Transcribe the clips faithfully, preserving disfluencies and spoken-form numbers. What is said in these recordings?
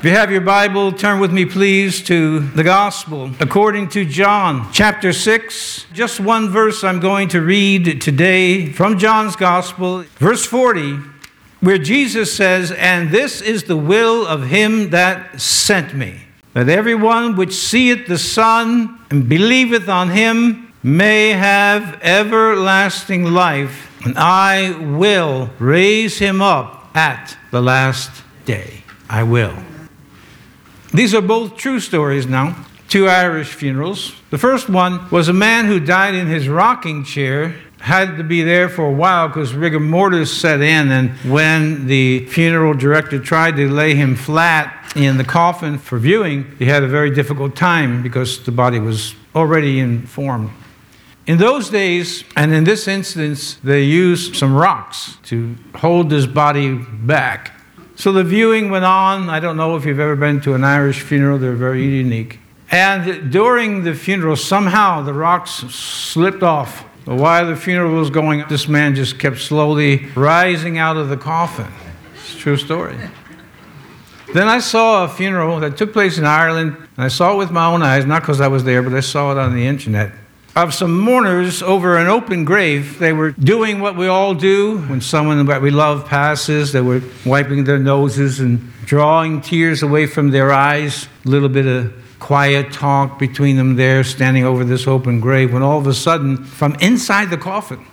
If you have your Bible, turn with me, please, to the Gospel according to John, chapter six. Just one verse I'm going to read today from John's Gospel, verse forty, where Jesus says, "And this is the will of him that sent me, that everyone which seeth the Son and believeth on him may have everlasting life, and I will raise him up at the last day." I will. These are both true stories now, two Irish funerals. The first one was a man who died in his rocking chair, had to be there for a while because rigor mortis set in, and when the funeral director tried to lay him flat in the coffin for viewing, he had a very difficult time because the body was already informed. In those days, and in this instance, they used some rocks to hold his body back. So the viewing went on. I don't know if you've ever been to an Irish funeral. They're very unique. And during the funeral, somehow the rocks slipped off. While the funeral was going, this man just kept slowly rising out of the coffin. It's a true story. Then I saw a funeral that took place in Ireland, and I saw it with my own eyes, not because I was there, but I saw it on the internet, of some mourners over an open grave. They were doing what we all do when someone that we love passes. They were wiping their noses and drawing tears away from their eyes. A little bit of quiet talk between them there, standing over this open grave, when all of a sudden, from inside the coffin,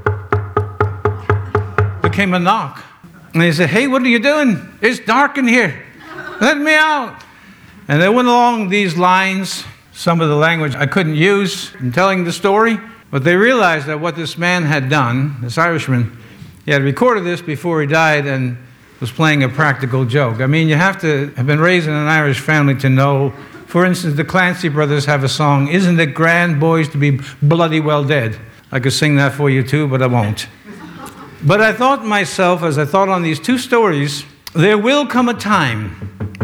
there came a knock. And they said, "Hey, what are you doing? It's dark in here. Let me out." And they went along these lines. Some of the language I couldn't use in telling the story, but they realized that what this man had done, this Irishman, he had recorded this before he died and was playing a practical joke. I mean, you have to have been raised in an Irish family to know. For instance, the Clancy brothers have a song, "Isn't it grand, boys, to be bloody well dead?" I could sing that for you too, but I won't. But I thought to myself, as I thought on these two stories, there will come a time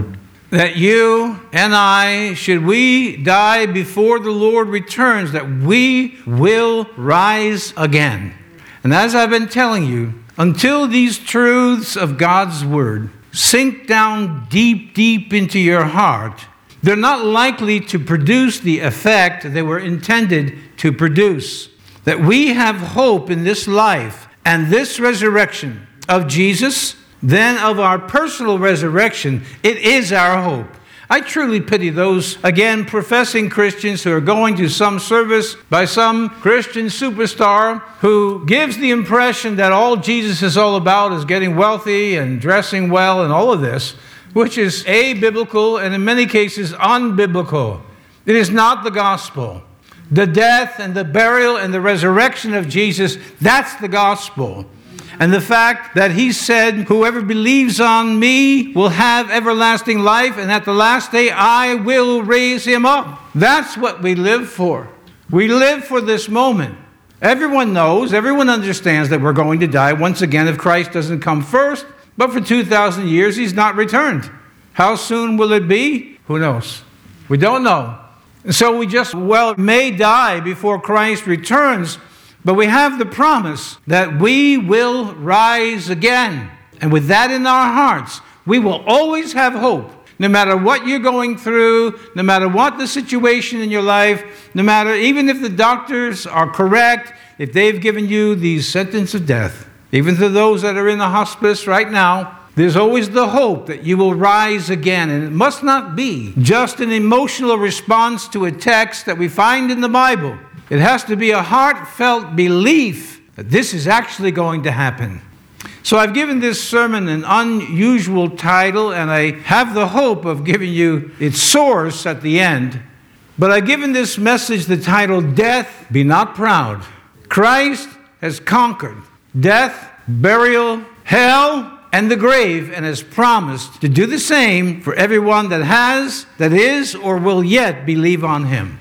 that you and I, should we die before the Lord returns, that we will rise again. And as I've been telling you, until these truths of God's Word sink down deep, deep into your heart, they're not likely to produce the effect they were intended to produce. That we have hope in this life and this resurrection of Jesus, then of our personal resurrection. It is our hope. I truly pity those, again, professing Christians who are going to some service by some Christian superstar who gives the impression that all Jesus is all about is getting wealthy and dressing well and all of this, which is abiblical and in many cases unbiblical. It is not the gospel. The death and the burial and the resurrection of Jesus, that's the gospel. And the fact that he said, "Whoever believes on me will have everlasting life, and at the last day I will raise him up." That's what we live for. We live for this moment. Everyone knows, everyone understands that we're going to die once again if Christ doesn't come first. But for two thousand years, he's not returned. How soon will it be? Who knows? We don't know. So we just, well, may die before Christ returns. But we have the promise that we will rise again. And with that in our hearts, we will always have hope. No matter what you're going through, no matter what the situation in your life, no matter, even if the doctors are correct, if they've given you the sentence of death, even to those that are in the hospice right now, there's always the hope that you will rise again. And it must not be just an emotional response to a text that we find in the Bible. It has to be a heartfelt belief that this is actually going to happen. So I've given this sermon an unusual title, and I have the hope of giving you its source at the end. But I've given this message the title, "Death, Be Not Proud." Christ has conquered death, burial, hell, and the grave, and has promised to do the same for everyone that has, that is, or will yet believe on him.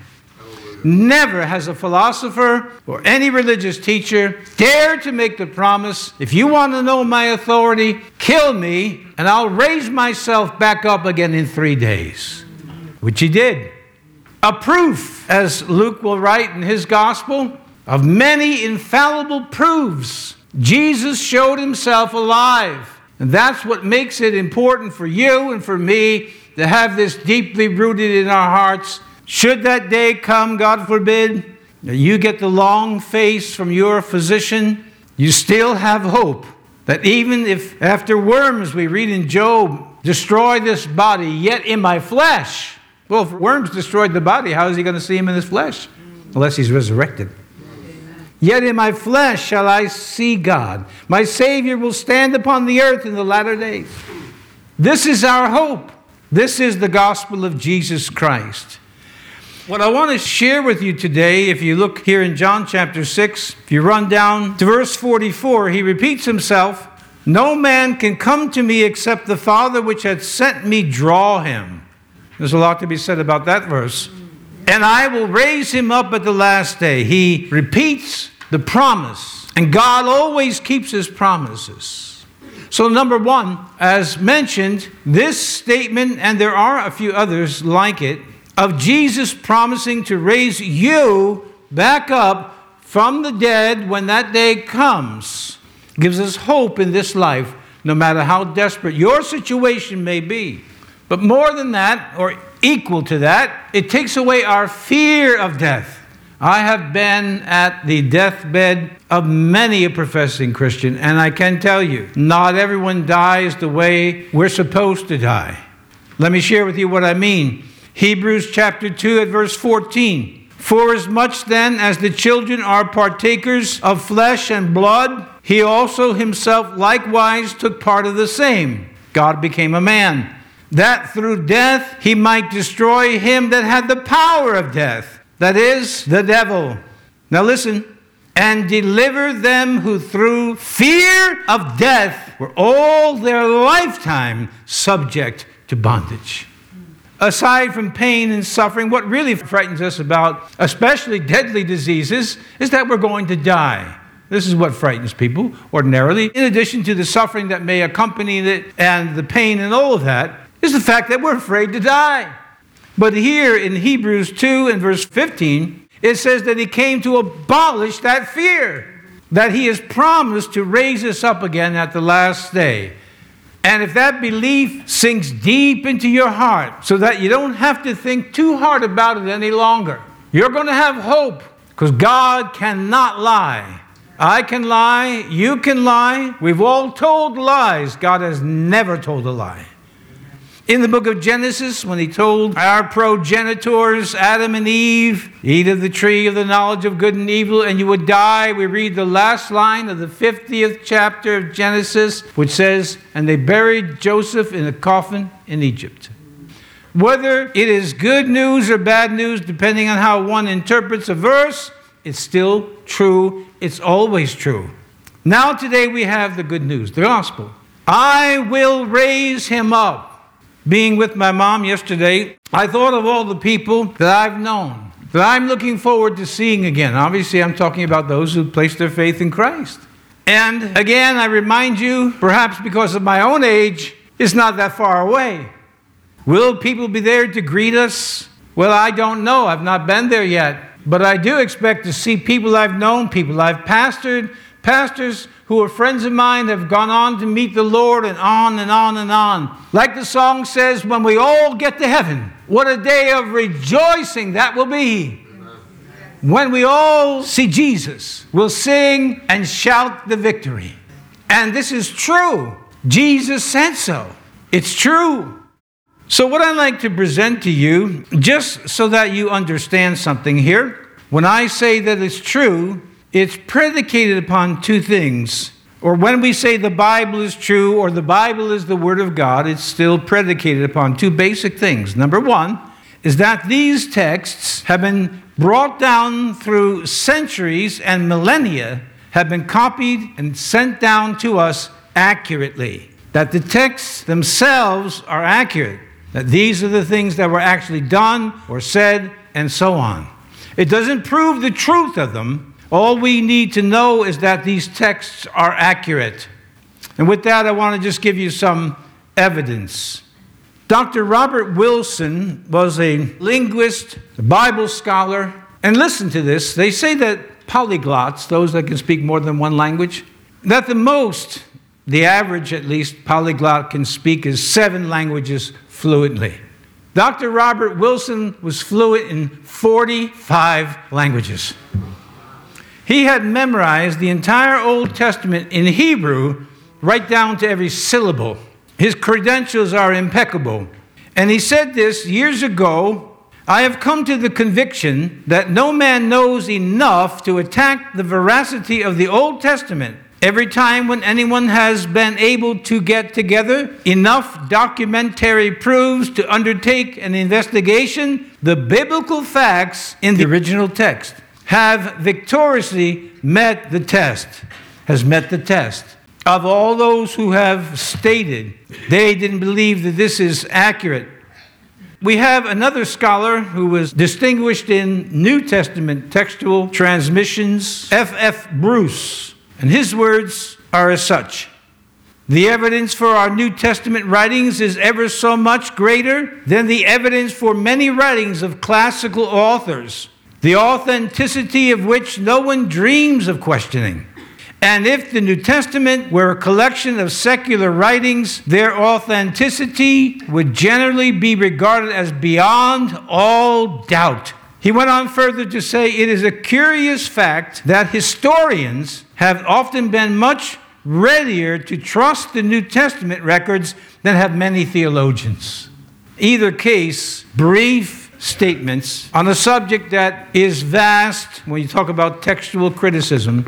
Never has a philosopher or any religious teacher dared to make the promise, "If you want to know my authority, kill me, and I'll raise myself back up again in three days. Which he did. A proof, as Luke will write in his gospel, of many infallible proofs. Jesus showed himself alive. And that's what makes it important for you and for me to have this deeply rooted in our hearts. Should that day come, God forbid, you get the long face from your physician, you still have hope that even if after worms, we read in Job, destroy this body, yet in my flesh. Well, if worms destroyed the body, how is he going to see him in his flesh? Unless he's resurrected. Yet in my flesh shall I see God. My Savior will stand upon the earth in the latter days. This is our hope. This is the gospel of Jesus Christ. What I want to share with you today, if you look here in John chapter six, if you run down to verse forty-four, he repeats himself, no man can come to me except the Father which hath sent me draw him. There's a lot to be said about that verse. And I will raise him up at the last day. He repeats the promise. And God always keeps his promises. So number one, as mentioned, this statement, and there are a few others like it, of Jesus promising to raise you back up from the dead when that day comes, gives us hope in this life, no matter how desperate your situation may be. But more than that, or equal to that, it takes away our fear of death. I have been at the deathbed of many a professing Christian, and I can tell you, not everyone dies the way we're supposed to die. Let me share with you what I mean. Hebrews chapter two at verse fourteen. For as much then as the children are partakers of flesh and blood, he also himself likewise took part of the same. God became a man, that through death he might destroy him that had the power of death, that is, the devil. Now listen, and deliver them who through fear of death were all their lifetime subject to bondage. Aside from pain and suffering, what really frightens us about, especially deadly diseases, is that we're going to die. This is what frightens people ordinarily. In addition to the suffering that may accompany it and the pain and all of that, is the fact that we're afraid to die. But here in Hebrews two and verse fifteen, it says that he came to abolish that fear, that he has promised to raise us up again at the last day. And if that belief sinks deep into your heart so that you don't have to think too hard about it any longer, you're going to have hope, because God cannot lie. I can lie, you can lie, we've all told lies. God has never told a lie. In the book of Genesis, when he told our progenitors, Adam and Eve, eat of the tree of the knowledge of good and evil, and you would die, we read the last line of the fiftieth chapter of Genesis, which says, and they buried Joseph in a coffin in Egypt. Whether it is good news or bad news, depending on how one interprets a verse, it's still true. It's always true. Now today we have the good news, the gospel. I will raise him up. Being with my mom yesterday, I thought of all the people that I've known, that I'm looking forward to seeing again. Obviously, I'm talking about those who place their faith in Christ. And again, I remind you, perhaps because of my own age, it's not that far away. Will people be there to greet us? Well, I don't know. I've not been there yet. But I do expect to see people I've known, people I've pastored, pastors who are friends of mine have gone on to meet the Lord, and on and on and on. Like the song says, when we all get to heaven, what a day of rejoicing that will be. Amen. When we all see Jesus, we'll sing and shout the victory. And this is true. Jesus said so. It's true. So what I'd like to present to you, just so that you understand something here, when I say that it's true, it's predicated upon two things. Or when we say the Bible is true or the Bible is the Word of God, it's still predicated upon two basic things. Number one is that these texts have been brought down through centuries and millennia, have been copied and sent down to us accurately. That the texts themselves are accurate. That these are the things that were actually done or said and so on. It doesn't prove the truth of them. All we need to know is that these texts are accurate. And with that, I want to just give you some evidence. Doctor Robert Wilson was a linguist, a Bible scholar. And listen to this. They say that polyglots, those that can speak more than one language, that the most the average, at least, polyglot can speak is seven languages fluently. Doctor Robert Wilson was fluent in forty-five languages. He had memorized the entire Old Testament in Hebrew, right down to every syllable. His credentials are impeccable. And he said this years ago: I have come to the conviction that no man knows enough to attack the veracity of the Old Testament. Every time when anyone has been able to get together enough documentary proofs to undertake an investigation, the biblical facts in the original text have victoriously met the test, has met the test. Of all those who have stated they didn't believe that this is accurate, we have another scholar who was distinguished in New Testament textual transmissions, F F Bruce. And his words are as such: the evidence for our New Testament writings is ever so much greater than the evidence for many writings of classical authors, the authenticity of which no one dreams of questioning. And if the New Testament were a collection of secular writings, their authenticity would generally be regarded as beyond all doubt. He went on further to say, it is a curious fact that historians have often been much readier to trust the New Testament records than have many theologians. Either case, brief statements on a subject that is vast when you talk about textual criticism.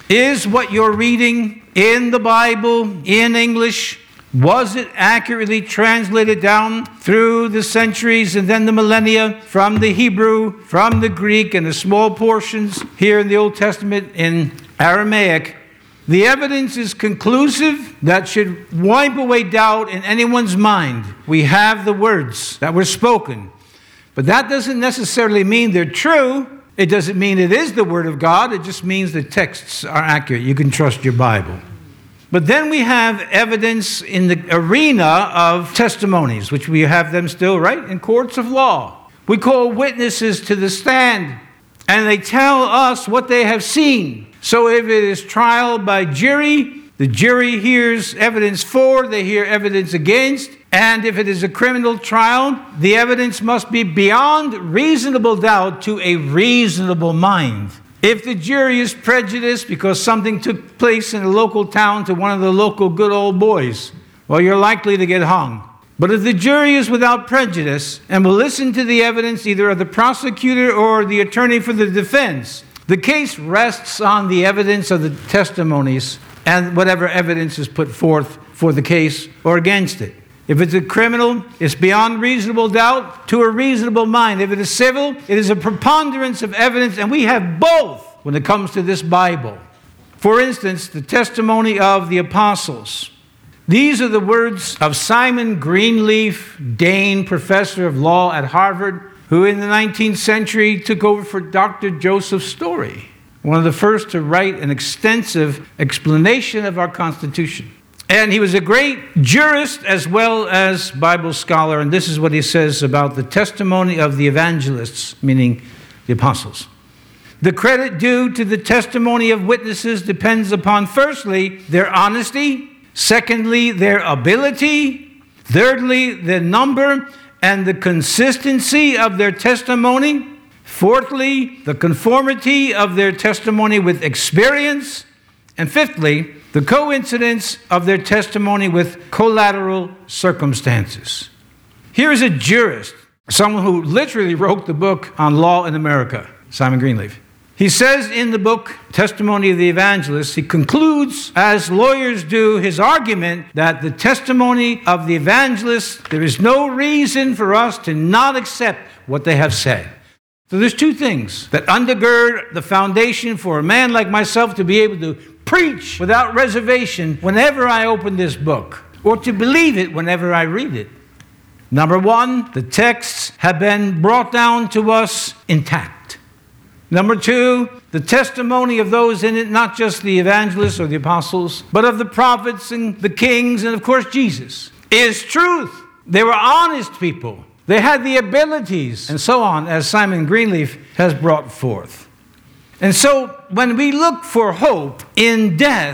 Is what you're reading in the Bible, in English, was it accurately translated down through the centuries and then the millennia from the Hebrew, from the Greek, and the small portions here in the Old Testament in Aramaic? The evidence is conclusive that should wipe away doubt in anyone's mind. We have the words that were spoken, but that doesn't necessarily mean they're true. It doesn't mean it is the Word of God. It just means the texts are accurate. You can trust your Bible. But then we have evidence in the arena of testimonies, which we have them still, right, in courts of law. We call witnesses to the stand, and they tell us what they have seen. So if it is trial by jury, the jury hears evidence for, they hear evidence against. And if it is a criminal trial, the evidence must be beyond reasonable doubt to a reasonable mind. If the jury is prejudiced because something took place in a local town to one of the local good old boys, well, you're likely to get hung. But if the jury is without prejudice and will listen to the evidence either of the prosecutor or the attorney for the defense, the case rests on the evidence of the testimonies and whatever evidence is put forth for the case or against it. If it's a criminal, it's beyond reasonable doubt to a reasonable mind. If it is civil, it is a preponderance of evidence, and we have both when it comes to this Bible. For instance, the testimony of the apostles. These are the words of Simon Greenleaf, Dane, professor of law at Harvard, who in the nineteenth century took over for Doctor Joseph Story, one of the first to write an extensive explanation of our Constitution. And he was a great jurist as well as Bible scholar. And this is what he says about the testimony of the evangelists, meaning the apostles. The credit due to the testimony of witnesses depends upon, firstly, their honesty, secondly, their ability, thirdly, the number and the consistency of their testimony, fourthly, the conformity of their testimony with experience, and fifthly, the coincidence of their testimony with collateral circumstances. Here is a jurist, someone who literally wrote the book on law in America, Simon Greenleaf. He says in the book, Testimony of the Evangelists, he concludes, as lawyers do, his argument that the testimony of the evangelists, there is no reason for us to not accept what they have said. So there's two things that undergird the foundation for a man like myself to be able to preach without reservation whenever I open this book, or to believe it whenever I read it. Number one, the texts have been brought down to us intact. Number two, the testimony of those in it, not just the evangelists or the apostles, but of the prophets and the kings and, of course, Jesus, is truth. They were honest people. They had the abilities, and so on, as Simon Greenleaf has brought forth. And so when we look for hope in death,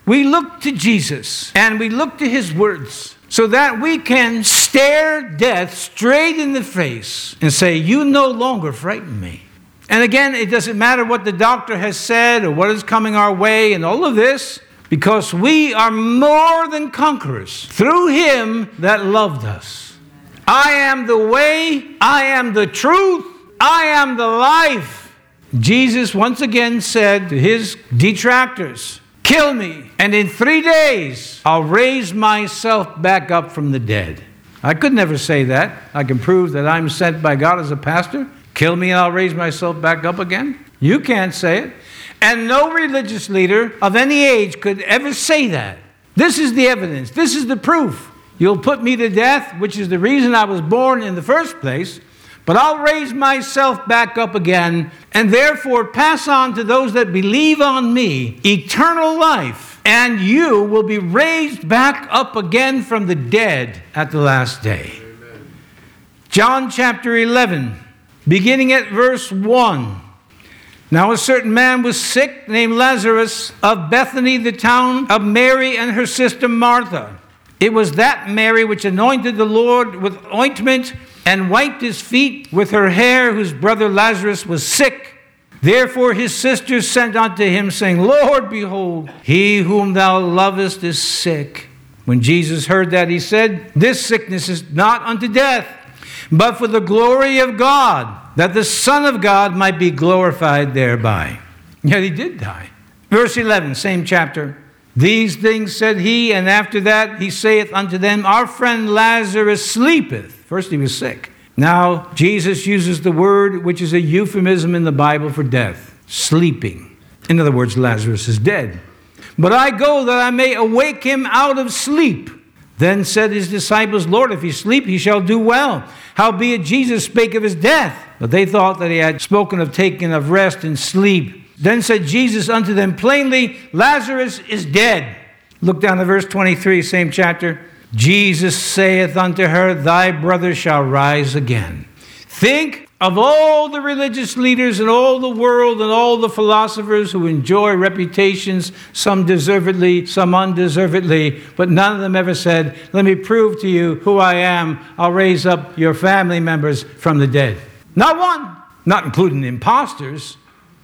We look to Jesus and we look to his words so that we can stare death straight in the face and say, you no longer frighten me. And again, it doesn't matter what the doctor has said or what is coming our way and all of this, because we are more than conquerors through him that loved us. I am the way, I am the truth, I am the life. Jesus once again said to his detractors, kill me, and in three days I'll raise myself back up from the dead. I could never say that. I can prove that I'm sent by God as a pastor. Kill me and I'll raise myself back up again. You can't say it. And no religious leader of any age could ever say that. This is the evidence. This is the proof. You'll put me to death, which is the reason I was born in the first place, but I'll raise myself back up again and therefore pass on to those that believe on me eternal life, and you will be raised back up again from the dead at the last day. Amen. John chapter eleven, beginning at verse one. Now a certain man was sick named Lazarus of Bethany, the town of Mary and her sister Martha. It was that Mary which anointed the Lord with ointment and wiped his feet with her hair, whose brother Lazarus was sick. Therefore his sisters sent unto him, saying, Lord, behold, he whom thou lovest is sick. When Jesus heard that, he said, this sickness is not unto death, but for the glory of God, that the Son of God might be glorified thereby. Yet he did die. Verse eleven, same chapter. These things said he, and after that he saith unto them, our friend Lazarus sleepeth. First he was sick. Now Jesus uses the word which is a euphemism in the Bible for death, sleeping. In other words, Lazarus is dead. But I go that I may awake him out of sleep. Then said his disciples, Lord, if he sleep, he shall do well. Howbeit Jesus spake of his death. But they thought that he had spoken of taking of rest and sleep. Then said Jesus unto them plainly, Lazarus is dead. Look down to verse twenty-three, same chapter. Jesus saith unto her, thy brother shall rise again. Think of all the religious leaders in all the world and all the philosophers who enjoy reputations, some deservedly, some undeservedly, but none of them ever said, let me prove to you who I am. I'll raise up your family members from the dead. Not one, not including the imposters.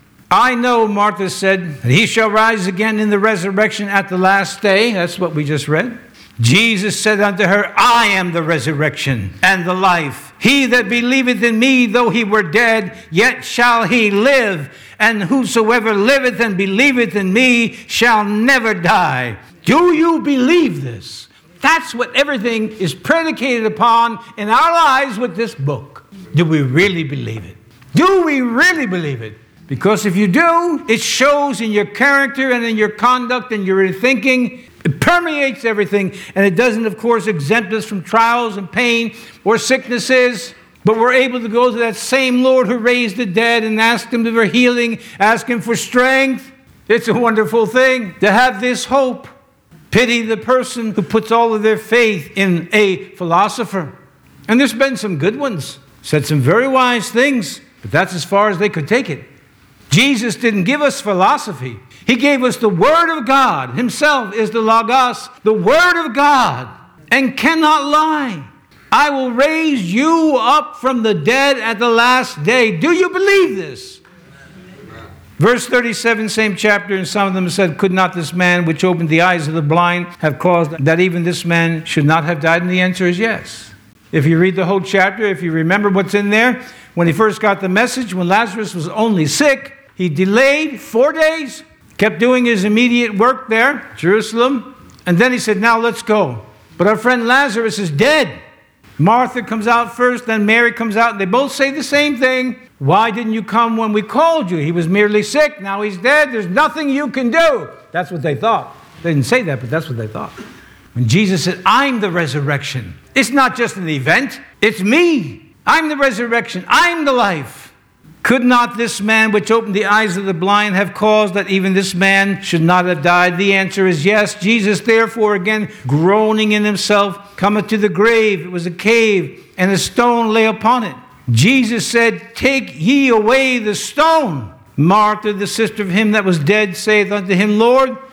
I know, Martha said, that he shall rise again in the resurrection at the last day. That's what we just read. Jesus said unto her, I am the resurrection and the life. He that believeth in me, though he were dead, yet shall he live. And whosoever liveth and believeth in me shall never die. Do you believe this? That's what everything is predicated upon in our lives with this book. Do we really believe it? Do we really believe it? Because if you do, it shows in your character and in your conduct and your thinking. It permeates everything, and it doesn't, of course, exempt us from trials and pain or sicknesses, but we're able to go to that same Lord who raised the dead and ask him for healing, ask him for strength. It's a wonderful thing to have this hope. Pity the person who puts all of their faith in a philosopher. And there's been some good ones, said some very wise things, but that's as far as they could take it. Jesus didn't give us philosophy. He gave us the Word of God. Himself is the Logos, the Word of God, and cannot lie. I will raise you up from the dead at the last day. Do you believe this? Amen. Verse thirty-seven, same chapter, and some of them said, could not this man which opened the eyes of the blind have caused that even this man should not have died? And the answer is yes. If you read the whole chapter, if you remember what's in there, when he first got the message, when Lazarus was only sick, he delayed four days, kept doing his immediate work there, Jerusalem, and then he said, now let's go. But our friend Lazarus is dead. Martha comes out first, then Mary comes out, and they both say the same thing. Why didn't you come when we called you? He was merely sick, now he's dead, there's nothing you can do. That's what they thought. They didn't say that, but that's what they thought. When Jesus said, I'm the resurrection, it's not just an event, it's me. I'm the resurrection, I'm the life. Could not this man which opened the eyes of the blind have caused that even this man should not have died? The answer is yes. Jesus, therefore, again, groaning in himself, cometh to the grave. It was a cave, and a stone lay upon it. Jesus said, take ye away the stone. Martha, the sister of him that was dead, saith unto him, Lord,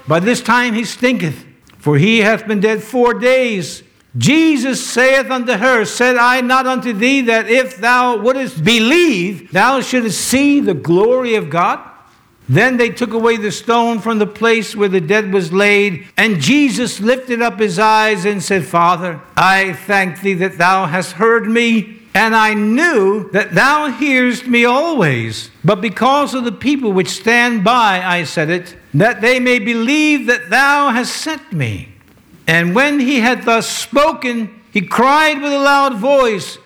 by this time he stinketh, for he hath been dead four days. Jesus saith unto her, said I not unto thee that if thou wouldest believe, thou shouldest see the glory of God? Then they took away the stone from the place where the dead was laid, and Jesus lifted up his eyes and said, Father, I thank thee that thou hast heard me, and I knew that thou hearest me always. But because of the people which stand by, I said it, that they may believe that thou hast sent me. And when he had thus spoken, he cried with a loud voice,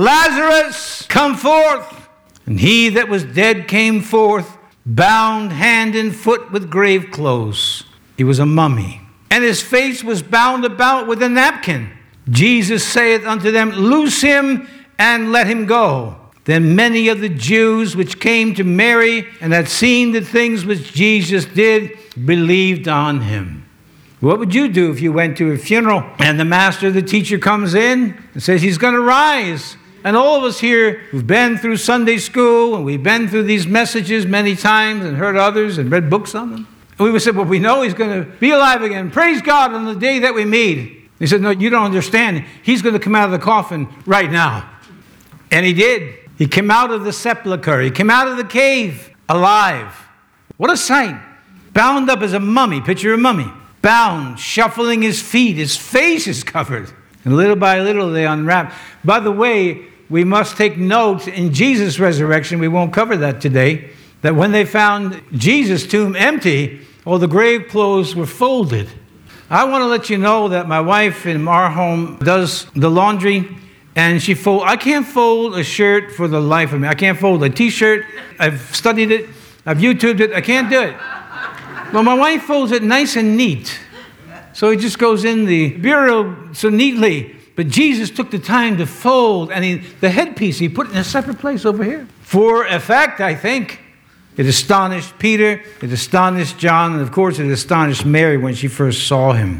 Lazarus, come forth. And he that was dead came forth, bound hand and foot with grave clothes. He was a mummy, and his face was bound about with a napkin. Jesus saith unto them, Loose him and let him go. Then many of the Jews which came to Mary and had seen the things which Jesus did believed on him. What would you do if you went to a funeral and the master, the teacher, comes in and says he's going to rise? And all of us here who've been through Sunday school and we've been through these messages many times and heard others and read books on them, and we would say, well, we know he's going to be alive again. Praise God on the day that we meet. He said, no, you don't understand. He's going to come out of the coffin right now. And he did. He came out of the sepulcher. He came out of the cave alive. What a sight. Bound up as a mummy. Picture a mummy. Bound, shuffling his feet. His face is covered. And little by little they unwrap. By the way, we must take note in Jesus' resurrection. We won't cover that today. That when they found Jesus' tomb empty, all the grave clothes were folded. I want to let you know that my wife in our home does the laundry. And she fold. I can't fold a shirt for the life of me. I can't fold a T-shirt. I've studied it. I've YouTubed it. I can't do it. Well, my wife folds it nice and neat. So it just goes in the bureau so neatly. But Jesus took the time to fold. And he, the headpiece, he put it in a separate place over here. For effect, I think. It astonished Peter. It astonished John. And, of course, it astonished Mary when she first saw him.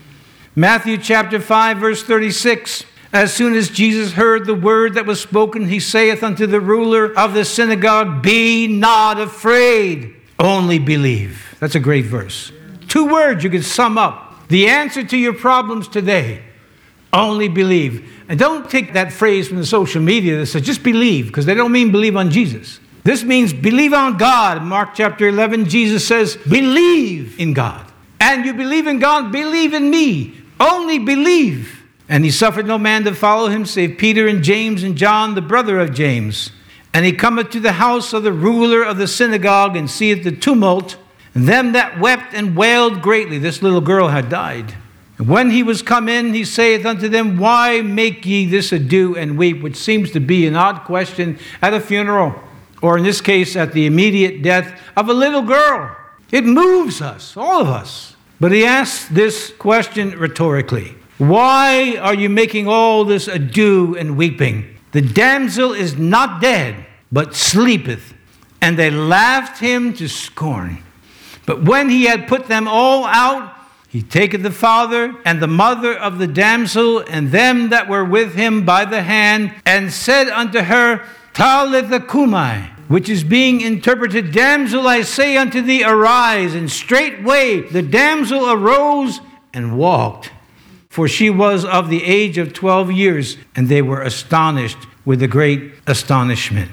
Matthew chapter five, verse thirty-six. As soon as Jesus heard the word that was spoken, he saith unto the ruler of the synagogue, Be not afraid, only believe. That's a great verse. Two words you could sum up the answer to your problems today. Only believe. And don't take that phrase from the social media that says just believe, because they don't mean believe on Jesus. This means believe on God. In Mark chapter eleven, Jesus says, believe in God. And you believe in God, believe in me. Only believe. And he suffered no man to follow him, save Peter and James and John, the brother of James. And he cometh to the house of the ruler of the synagogue, and seeth the tumult, and them that wept and wailed greatly. This little girl had died. And when he was come in, he saith unto them, Why make ye this ado and weep? Which seems to be an odd question at a funeral, or in this case, at the immediate death of a little girl. It moves us, all of us. But he asks this question rhetorically. Why are you making all this ado and weeping? The damsel is not dead, but sleepeth. And they laughed him to scorn. But when he had put them all out, he taketh the father and the mother of the damsel and them that were with him by the hand, and said unto her, Talitha cumi, which is being interpreted, Damsel, I say unto thee, arise. And straightway the damsel arose and walked. For she was of the age of twelve years, and they were astonished with a great astonishment.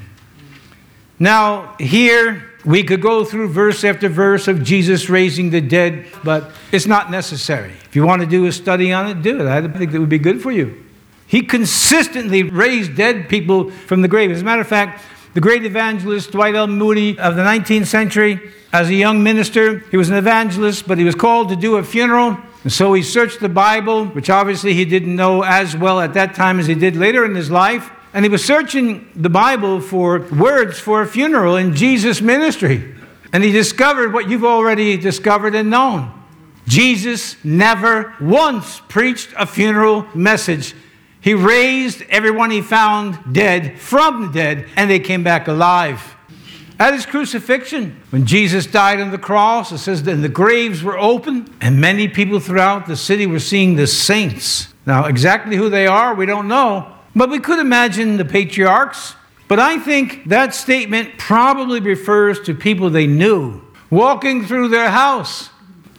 Now, here we could go through verse after verse of Jesus raising the dead, but it's not necessary. If you want to do a study on it, do it. I think that would be good for you. He consistently raised dead people from the grave. As a matter of fact, the great evangelist Dwight L. Moody of the nineteenth century, as a young minister, he was an evangelist, but he was called to do a funeral. And so he searched the Bible, which obviously he didn't know as well at that time as he did later in his life. And he was searching the Bible for words for a funeral in Jesus' ministry. And he discovered what you've already discovered and known. Jesus never once preached a funeral message. He raised everyone he found dead from the dead, and they came back alive. At his crucifixion, when Jesus died on the cross, it says that the graves were open, and many people throughout the city were seeing the saints. Now, exactly who they are, we don't know, but we could imagine the patriarchs. But I think that statement probably refers to people they knew, walking through their house.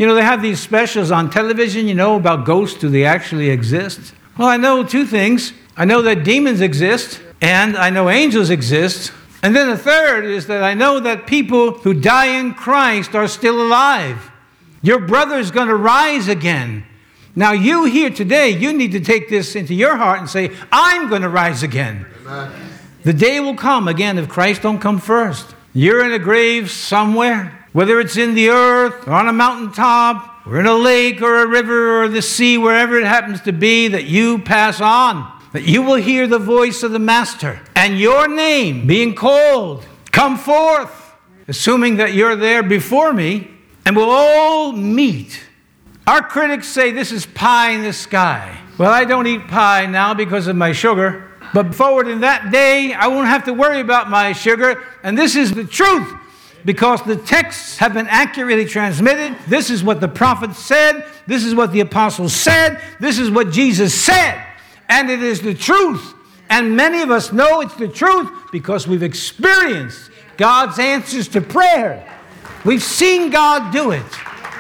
You know, they have these specials on television, you know, about ghosts. Do they actually exist? Well, I know two things. I know that demons exist, and I know angels exist. And then the third is that I know that people who die in Christ are still alive. Your brother's going to rise again. Now, you here today, you need to take this into your heart and say, I'm going to rise again. Amen. The day will come again if Christ don't come first. You're in a grave somewhere, whether it's in the earth or on a mountaintop or in a lake or a river or the sea, wherever it happens to be, that you pass on, that you will hear the voice of the Master and your name being called. Come forth, assuming that you're there before me, and we'll all meet. Our critics say this is pie in the sky. Well, I don't eat pie now because of my sugar. But forward in that day, I won't have to worry about my sugar. And this is the truth, because the texts have been accurately transmitted. This is what the prophets said. This is what the apostles said. This is what Jesus said. And it is the truth. And many of us know it's the truth because we've experienced God's answers to prayer. We've seen God do it.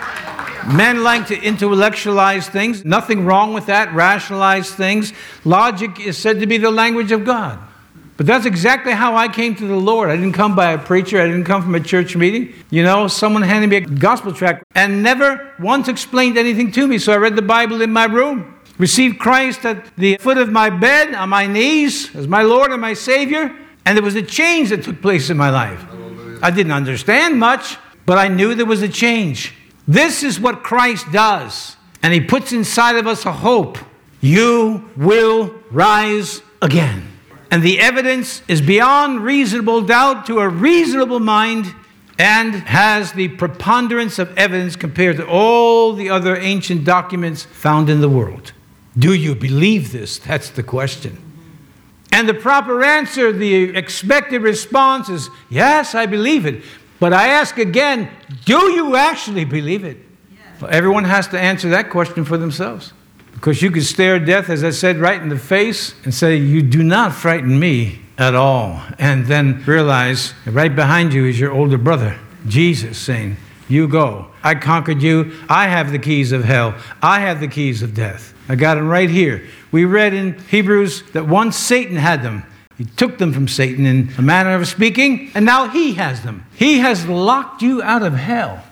Men like to intellectualize things. Nothing wrong with that. Rationalize things. Logic is said to be the language of God. But that's exactly how I came to the Lord. I didn't come by a preacher. I didn't come from a church meeting. You know, someone handed me a gospel tract and never once explained anything to me. So I read the Bible in my room. Received Christ at the foot of my bed, on my knees, as my Lord and my Savior. And there was a change that took place in my life. I didn't understand much, but I knew there was a change. This is what Christ does. And he puts inside of us a hope. You will rise again. And the evidence is beyond reasonable doubt to a reasonable mind and has the preponderance of evidence compared to all the other ancient documents found in the world. Do you believe this? That's the question. And the proper answer, the expected response is, yes, I believe it. But I ask again, do you actually believe it? Yes. Well, everyone has to answer that question for themselves. Because you could stare death, as I said, right in the face and say, you do not frighten me at all. And then realize right behind you is your older brother, Jesus, saying, you go. I conquered you. I have the keys of hell. I have the keys of death. I got them right here. We read in Hebrews that once Satan had them. He took them from Satan in a manner of speaking, and now he has them. He has locked you out of hell.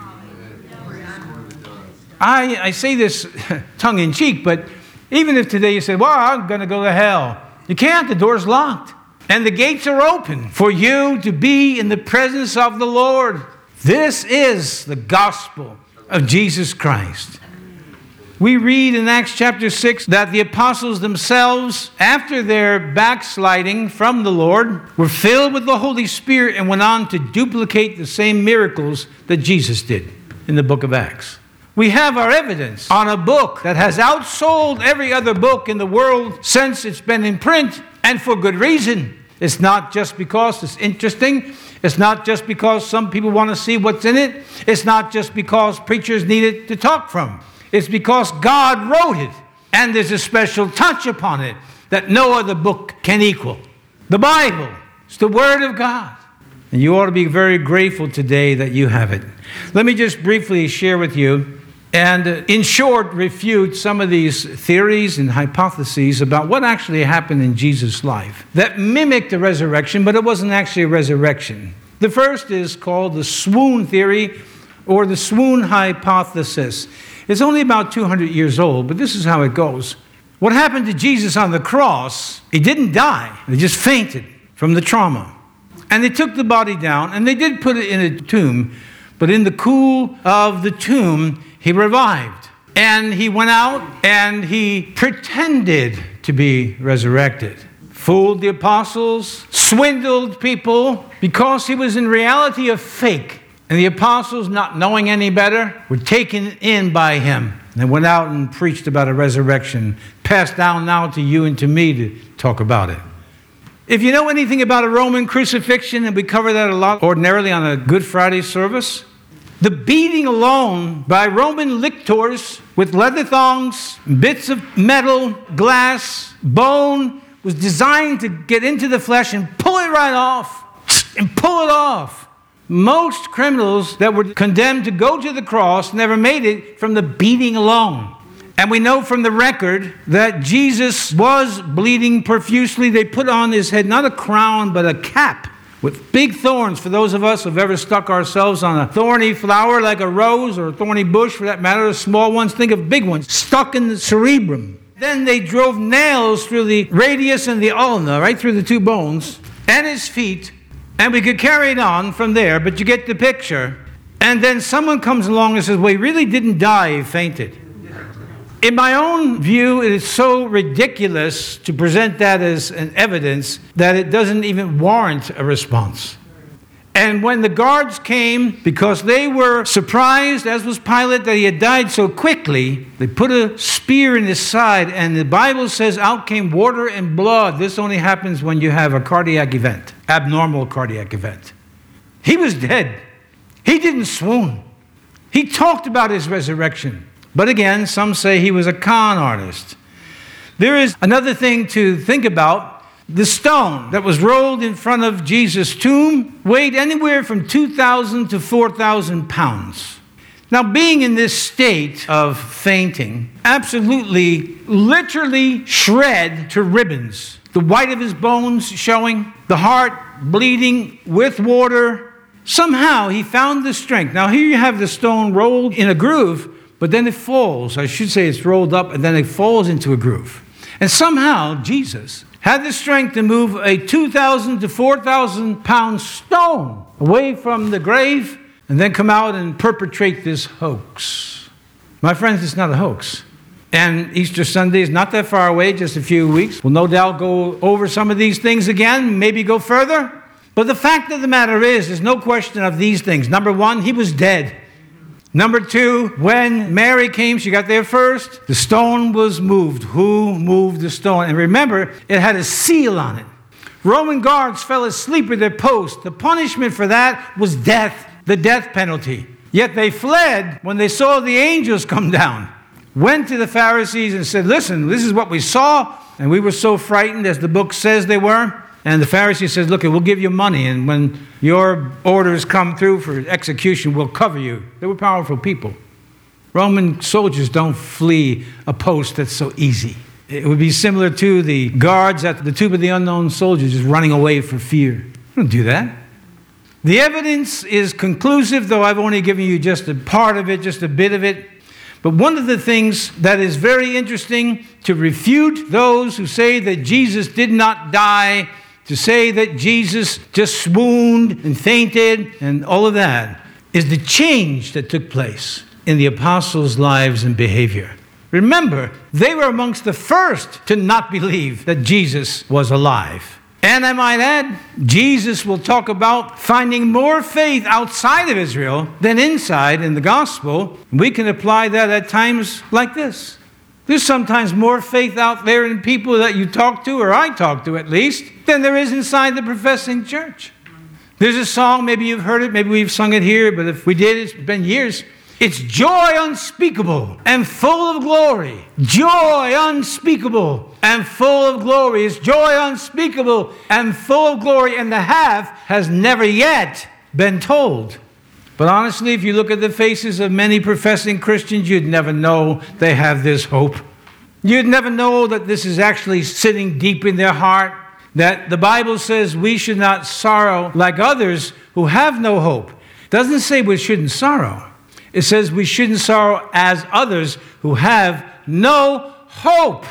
I, I say this tongue-in-cheek, but even if today you say, well, I'm going to go to hell. You can't. The door's locked. And the gates are open for you to be in the presence of the Lord. This is the gospel of Jesus Christ. We read in Acts chapter six that the apostles themselves, after their backsliding from the Lord, were filled with the Holy Spirit and went on to duplicate the same miracles that Jesus did in the book of Acts. We have our evidence on a book that has outsold every other book in the world since it's been in print, and for good reason. It's not just because it's interesting. It's not just because some people want to see what's in it. It's not just because preachers need it to talk from. It's because God wrote it, and there's a special touch upon it that no other book can equal. The Bible is the Word of God, and you ought to be very grateful today that you have it. Let me just briefly share with you, and in short, refute some of these theories and hypotheses about what actually happened in Jesus' life that mimicked the resurrection, but it wasn't actually a resurrection. The first is called the swoon theory, or the swoon hypothesis. It's only about two hundred years old, but this is how it goes. What happened to Jesus on the cross, he didn't die. He just fainted from the trauma. And they took the body down, and they did put it in a tomb, but in the cool of the tomb, he revived. And he went out, and he pretended to be resurrected. Fooled the apostles, swindled people, because he was in reality a fake. And the apostles, not knowing any better, were taken in by him. And they went out and preached about a resurrection, passed down now to you and to me to talk about it. If you know anything about a Roman crucifixion, and we cover that a lot ordinarily on a Good Friday service, the beating alone by Roman lictors with leather thongs, bits of metal, glass, bone, was designed to get into the flesh and pull it right off, and pull it off. most criminals that were condemned to go to the cross never made it from the beating alone. And we know from the record that Jesus was bleeding profusely. They put on his head not a crown, but a cap with big thorns. For those of us who have ever stuck ourselves on a thorny flower like a rose, or a thorny bush for that matter, the small ones, think of big ones, stuck in the cerebrum. Then they drove nails through the radius and the ulna, right through the two bones, and his feet. And we could carry it on from there, but you get the picture. And then someone comes along and says, well, he really didn't die, he fainted. In my own view, it is so ridiculous to present that as an evidence that it doesn't even warrant a response. And when the guards came, because they were surprised, as was Pilate, that he had died so quickly, they put a spear in his side, and the Bible says out came water and blood. This only happens when you have a cardiac event, abnormal cardiac event. He was dead. He didn't swoon. He talked about his resurrection. But again, some say he was a con artist. There is another thing to think about. The stone that was rolled in front of Jesus' tomb weighed anywhere from two thousand to four thousand pounds. Now, being in this state of fainting, absolutely, literally shred to ribbons. The white of his bones showing, the heart bleeding with water. Somehow he found the strength. Now, here you have the stone rolled in a groove, but then it falls. I should say it's rolled up, and then it falls into a groove. And somehow Jesus had the strength to move a two thousand to four thousand pound stone away from the grave and then come out and perpetrate this hoax. My friends, it's not a hoax. And Easter Sunday is not that far away, just a few weeks. We'll no doubt go over some of these things again, maybe go further. But the fact of the matter is, there's no question of these things. Number one, he was dead. Number two, when Mary came, she got there first, the stone was moved. Who moved the stone? And remember, it had a seal on it. Roman guards fell asleep at their post. The punishment for that was death, the death penalty. Yet they fled when they saw the angels come down. Went to the Pharisees and said, listen, this is what we saw. And we were so frightened, as the book says they were. And the Pharisee says, look, we'll give you money, and when your orders come through for execution, we'll cover you. They were powerful people. Roman soldiers don't flee a post that's so easy. It would be similar to the guards at the Tomb of the Unknown Soldier just running away for fear. They don't do that. The evidence is conclusive, though I've only given you just a part of it, just a bit of it. But one of the things that is very interesting to refute those who say that Jesus did not die, to say that Jesus just swooned and fainted and all of that, is the change that took place in the apostles' lives and behavior. Remember, they were amongst the first to not believe that Jesus was alive. And I might add, Jesus will talk about finding more faith outside of Israel than inside in the gospel. We can apply that at times like this. There's sometimes more faith out there in people that you talk to, or I talk to at least, than there is inside the professing church. There's a song, maybe you've heard it, maybe we've sung it here, but if we did, it's been years. It's joy unspeakable and full of glory. Joy unspeakable and full of glory. It's joy unspeakable and full of glory, and the half has never yet been told. But honestly, if you look at the faces of many professing Christians, you'd never know they have this hope. You'd never know that this is actually sitting deep in their heart, that the Bible says we should not sorrow like others who have no hope. It doesn't say we shouldn't sorrow. It says we shouldn't sorrow as others who have no hope.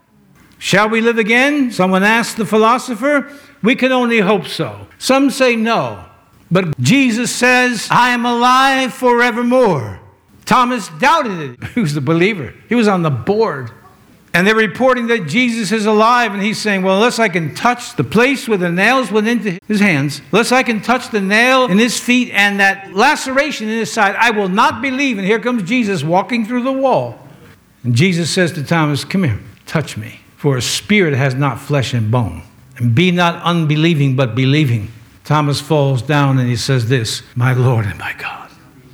Shall we live again? Someone asked the philosopher. We can only hope so. Some say no. But Jesus says, I am alive forevermore. Thomas doubted it. He was the believer. He was on the board. And they're reporting that Jesus is alive. And he's saying, well, unless I can touch the place where the nails went into his hands, unless I can touch the nail in his feet and that laceration in his side, I will not believe. And here comes Jesus walking through the wall. And Jesus says to Thomas, come here, touch me. For a spirit has not flesh and bone. And be not unbelieving, but believing. Thomas falls down and he says this, my Lord and my God.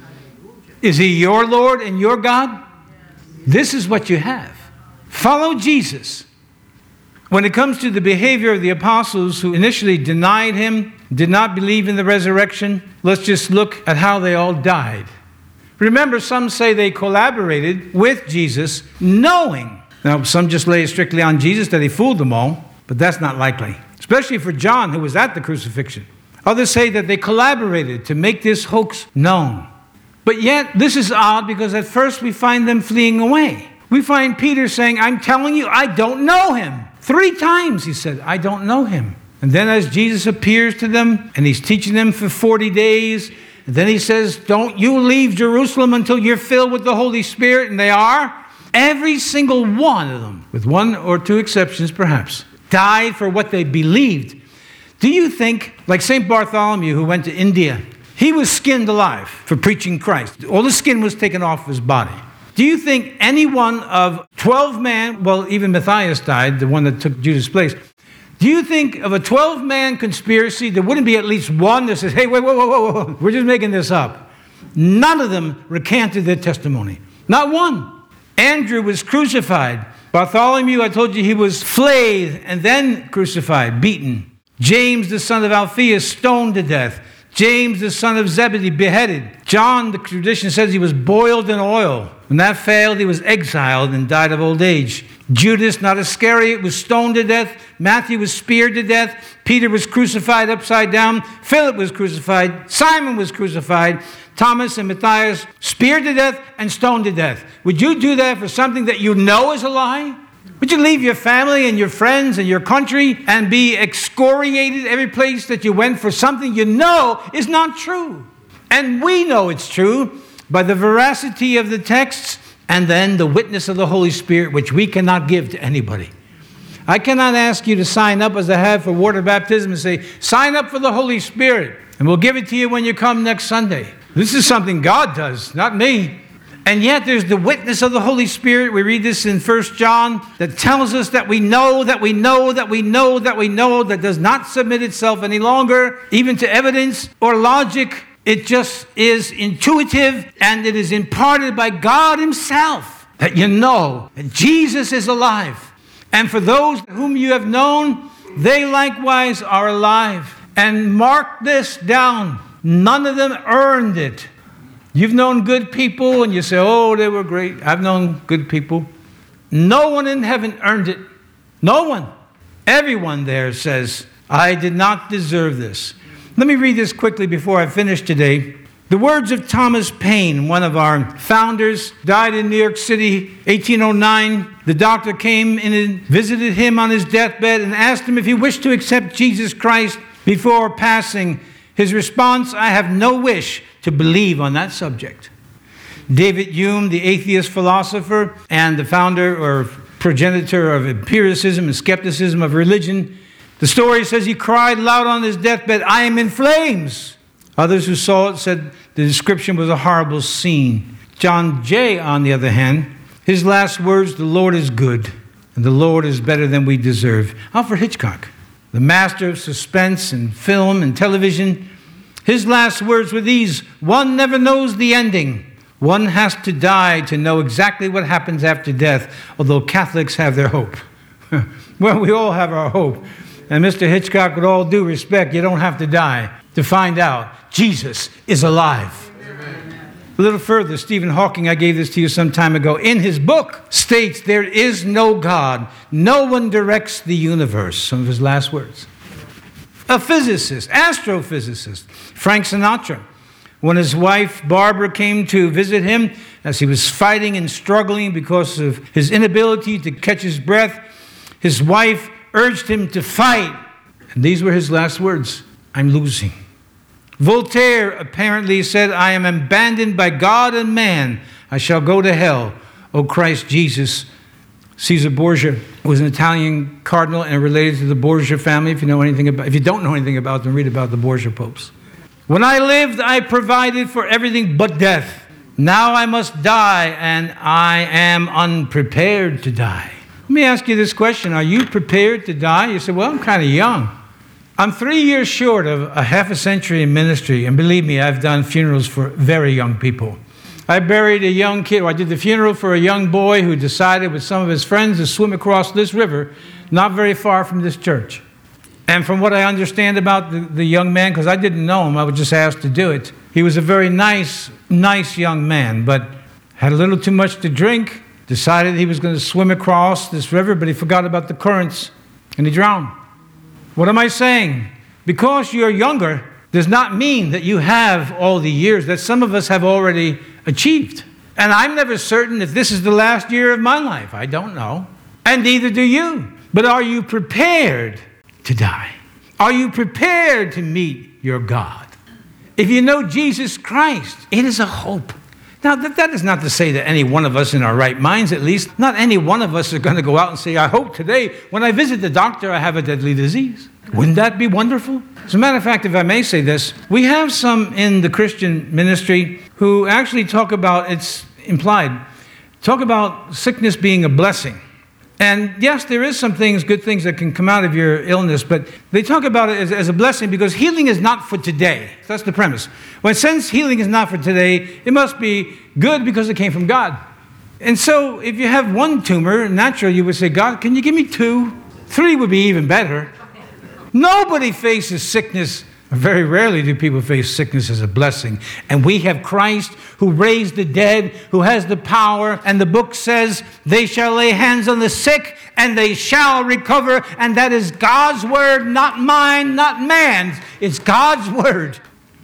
Is he your Lord and your God? This is what you have. Follow Jesus. When it comes to the behavior of the apostles who initially denied him, did not believe in the resurrection. Let's just look at how they all died. Remember, some say they collaborated with Jesus knowing. Now, some just lay it strictly on Jesus that he fooled them all, but that's not likely, especially for John, who was at the crucifixion. Others say that they collaborated to make this hoax known. But yet, this is odd because at first we find them fleeing away. We find Peter saying, I'm telling you, I don't know him. Three times he said, I don't know him. And then as Jesus appears to them and he's teaching them for forty days, and then he says, don't you leave Jerusalem until you're filled with the Holy Spirit. And they are. Every single one of them, with one or two exceptions perhaps, died for what they believed. Do you think, like Saint Bartholomew who went to India, he was skinned alive for preaching Christ. All the skin was taken off his body. Do you think any one of twelve men, well, even Matthias died, the one that took Judas' place. Do you think of a twelve-man conspiracy, there wouldn't be at least one that says, hey, wait, whoa, whoa, whoa, whoa, we're just making this up. None of them recanted their testimony. Not one. Andrew was crucified. Bartholomew, I told you, he was flayed and then crucified, beaten. James, the son of Alphaeus, stoned to death. James, the son of Zebedee, beheaded. John, the tradition says he was boiled in oil. When that failed, he was exiled and died of old age. Judas, not Iscariot, was stoned to death. Matthew was speared to death. Peter was crucified upside down. Philip was crucified. Simon was crucified. Thomas and Matthias speared to death and stoned to death. Would you do that for something that you know is a lie? Would you leave your family and your friends and your country and be excoriated every place that you went for something you know is not true? And we know it's true by the veracity of the texts and then the witness of the Holy Spirit, which we cannot give to anybody. I cannot ask you to sign up as I have for water baptism and say, sign up for the Holy Spirit, and we'll give it to you when you come next Sunday. This is something God does, not me. And yet there's the witness of the Holy Spirit. We read this in First John that tells us that we know, that we know, that we know, that we know, that does not submit itself any longer, even to evidence or logic. It just is intuitive, and it is imparted by God himself that you know that Jesus is alive. And for those whom you have known, they likewise are alive. And mark this down. None of them earned it. You've known good people and you say, oh, they were great. I've known good people. No one in heaven earned it. No one. Everyone there says, I did not deserve this. Let me read this quickly before I finish today. The words of Thomas Paine, one of our founders, died in New York City, eighteen oh nine. The doctor came in and visited him on his deathbed and asked him if he wished to accept Jesus Christ before passing. His response, I have no wish to believe on that subject. David Hume, the atheist philosopher and the founder or progenitor of empiricism and skepticism of religion, the story says he cried loud on his deathbed, I am in flames. Others who saw it said the description was a horrible scene. John Jay, on the other hand, his last words, the Lord is good, and the Lord is better than we deserve. Alfred Hitchcock, the master of suspense and film and television, his last words were these, one never knows the ending. One has to die to know exactly what happens after death, although Catholics have their hope. Well, we all have our hope. And Mister Hitchcock, with all due respect, you don't have to die to find out Jesus is alive. Amen. A little further, Stephen Hawking, I gave this to you some time ago, in his book states there is no God. No one directs the universe. Some of his last words. A physicist, astrophysicist, Frank Sinatra, when his wife Barbara came to visit him as he was fighting and struggling because of his inability to catch his breath, his wife urged him to fight. And these were his last words, I'm losing. Voltaire apparently said, I am abandoned by God and man. I shall go to hell. O Christ Jesus. Caesar Borgia was an Italian cardinal and related to the Borgia family. If you know anything about, if you don't know anything about them, read about the Borgia popes. When I lived, I provided for everything but death. Now I must die, and I am unprepared to die. Let me ask you this question. Are you prepared to die? You say, well, I'm kind of young. I'm three years short of a half a century in ministry, and believe me, I've done funerals for very young people. I buried a young kid, or I did the funeral for a young boy who decided with some of his friends to swim across this river, not very far from this church. And from what I understand about the, the young man, because I didn't know him, I was just asked to do it. He was a very nice, nice young man, but had a little too much to drink, decided he was going to swim across this river, but he forgot about the currents, and he drowned. What am I saying? Because you're younger does not mean that you have all the years that some of us have already achieved. And I'm never certain if this is the last year of my life. I don't know. And neither do you. But are you prepared to die? Are you prepared to meet your God? If you know Jesus Christ, it is a hope. Now, that, that is not to say that any one of us in our right minds, at least, not any one of us are going to go out and say, I hope today, when I visit the doctor, I have a deadly disease. Wouldn't that be wonderful? As a matter of fact, if I may say this, we have some in the Christian ministry who actually talk about, it's implied, talk about sickness being a blessing. And yes, there is some things, good things that can come out of your illness, but they talk about it as, as a blessing because healing is not for today. That's the premise. When since healing is not for today, it must be good because it came from God. And so if you have one tumor, naturally you would say, God, can you give me two? Three would be even better. Nobody faces sickness. Very rarely do people face sickness as a blessing. And we have Christ who raised the dead, who has the power. And the book says, they shall lay hands on the sick and they shall recover. And that is God's word, not mine, not man's. It's God's word.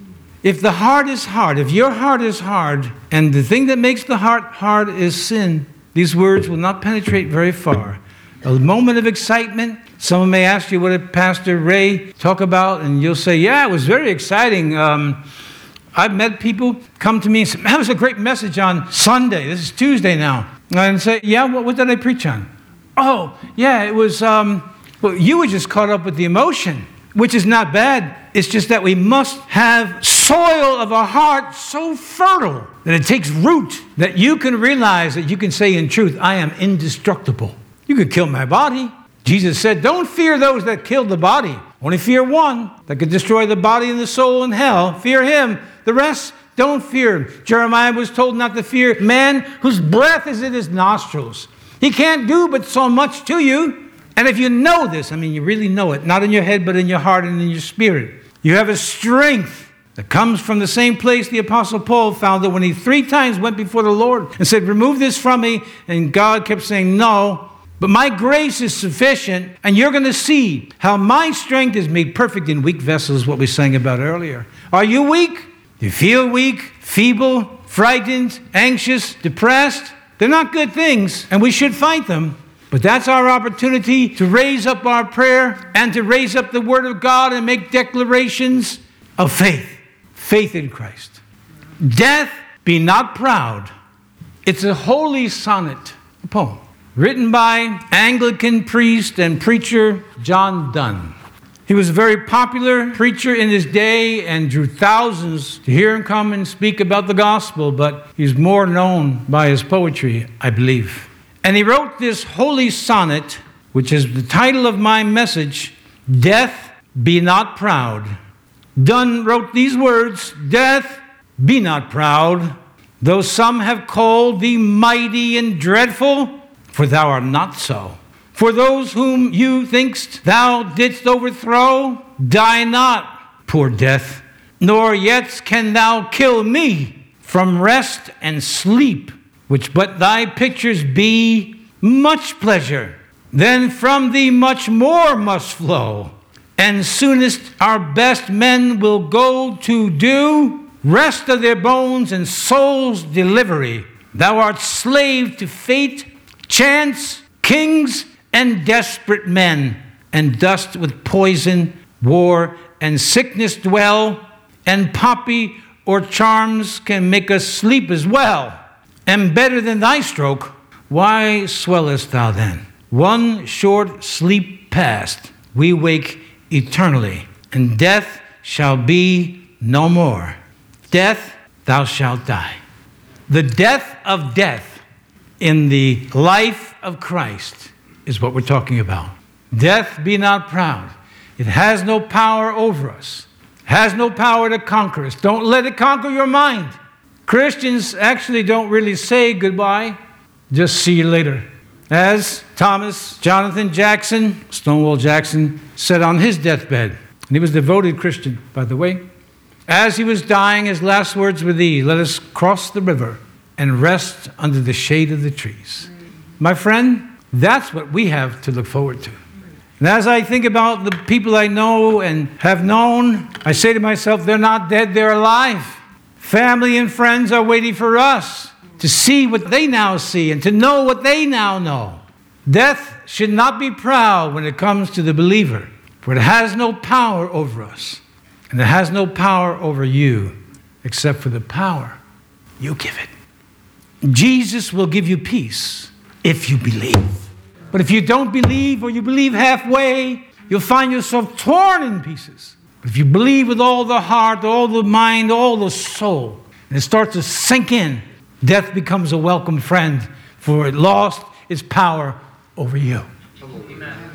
If the heart is hard, if your heart is hard, and the thing that makes the heart hard is sin, these words will not penetrate very far. A moment of excitement. Someone may ask you, what did Pastor Ray talk about? And you'll say, yeah, it was very exciting. Um, I've met people come to me and say, that was a great message on Sunday. This is Tuesday now. And I say, yeah, what, what did I preach on? Oh, yeah, it was, um, well, you were just caught up with the emotion, which is not bad. It's just that we must have soil of a heart so fertile that it takes root, that you can realize that you can say in truth, I am indestructible. You could kill my body. Jesus said, don't fear those that kill the body. Only fear one that could destroy the body and the soul in hell. Fear him. The rest, don't fear him. Jeremiah was told not to fear man whose breath is in his nostrils. He can't do but so much to you. And if you know this, I mean, you really know it, not in your head, but in your heart and in your spirit. You have a strength that comes from the same place the Apostle Paul found it when he three times went before the Lord and said, remove this from me. And God kept saying, no. But my grace is sufficient, and you're going to see how my strength is made perfect in weak vessels, what we sang about earlier. Are you weak? Do you feel weak, feeble, frightened, anxious, depressed? They're not good things, and we should fight them. But that's our opportunity to raise up our prayer and to raise up the Word of God and make declarations of faith. Faith in Christ. Death, be not proud. It's a holy sonnet, a poem, written by Anglican priest and preacher John Donne. He was a very popular preacher in his day and drew thousands to hear him come and speak about the gospel, but he's more known by his poetry, I believe. And he wrote this holy sonnet, which is the title of my message, Death, Be Not Proud. Donne wrote these words, Death, be not proud, though some have called thee mighty and dreadful, for thou art not so. For those whom you thinkst thou didst overthrow, die not, poor death, nor yet can thou kill me from rest and sleep, which but thy pictures be much pleasure. Then from thee much more must flow, and soonest our best men will go to do rest of their bones and souls' delivery. Thou art slave to fate, chance, kings, and desperate men, and dost with poison, war, and sickness dwell, and poppy or charms can make us sleep as well. And better than thy stroke, why swellest thou then? One short sleep past, we wake eternally, and death shall be no more. Death, thou shalt die. The death of death in the life of Christ is what we're talking about. Death, be not proud. It has no power over us. It has no power to conquer us. Don't let it conquer your mind. Christians actually don't really say goodbye. Just see you later. As Thomas Jonathan Jackson, Stonewall Jackson, said on his deathbed, and he was a devoted Christian, by the way, as he was dying, his last words were these: let us cross the river and rest under the shade of the trees. My friend, that's what we have to look forward to. And as I think about the people I know and have known, I say to myself, they're not dead, they're alive. Family and friends are waiting for us to see what they now see and to know what they now know. Death should not be proud when it comes to the believer, for it has no power over us, and it has no power over you except for the power you give it. Jesus will give you peace if you believe. But if you don't believe, or you believe halfway, you'll find yourself torn in pieces. But if you believe with all the heart, all the mind, all the soul, and it starts to sink in, death becomes a welcome friend, for it lost its power over you. Amen.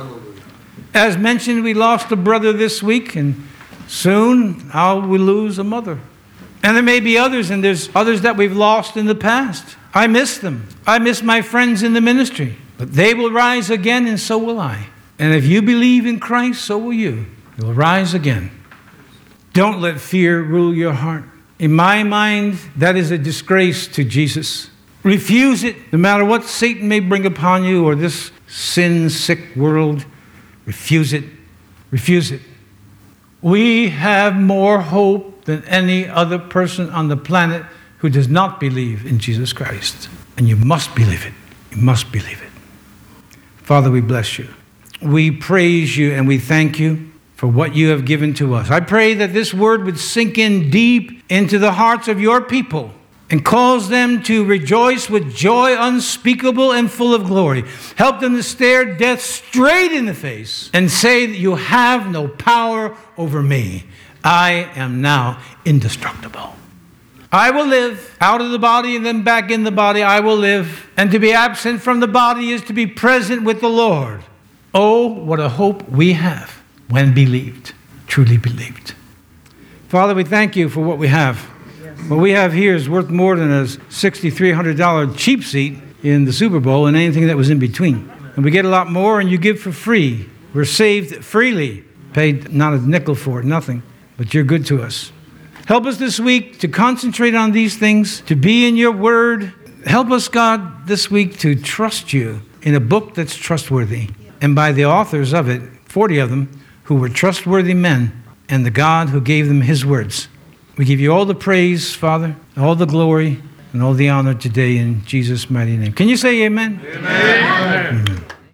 As mentioned, we lost a brother this week, and soon I will lose a mother. And there may be others, and there's others that we've lost in the past. I miss them. I miss my friends in the ministry. But they will rise again, and so will I. And if you believe in Christ, so will you. You will rise again. Don't let fear rule your heart. In my mind, that is a disgrace to Jesus. Refuse it, no matter what Satan may bring upon you or this sin-sick world. Refuse it. Refuse it. We have more hope than any other person on the planet who does not believe in Jesus Christ. And you must believe it. You must believe it. Father, we bless you. We praise you and we thank you for what you have given to us. I pray that this word would sink in deep into the hearts of your people and cause them to rejoice with joy unspeakable and full of glory. Help them to stare death straight in the face and say that you have no power over me. I am now indestructible. I will live out of the body and then back in the body. I will live. And to be absent from the body is to be present with the Lord. Oh, what a hope we have when believed, truly believed. Father, we thank you for what we have. What we have here is worth more than a six thousand three hundred dollars cheap seat in the Super Bowl and anything that was in between. And we get a lot more, and you give for free. We're saved freely, paid not a nickel for it, nothing. But you're good to us. Help us this week to concentrate on these things, to be in your word. Help us, God, this week to trust you in a book that's trustworthy, and by the authors of it, forty of them, who were trustworthy men, and the God who gave them his words. We give you all the praise, Father, all the glory, and all the honor today in Jesus' mighty name. Can you say amen? Amen. Amen. Amen.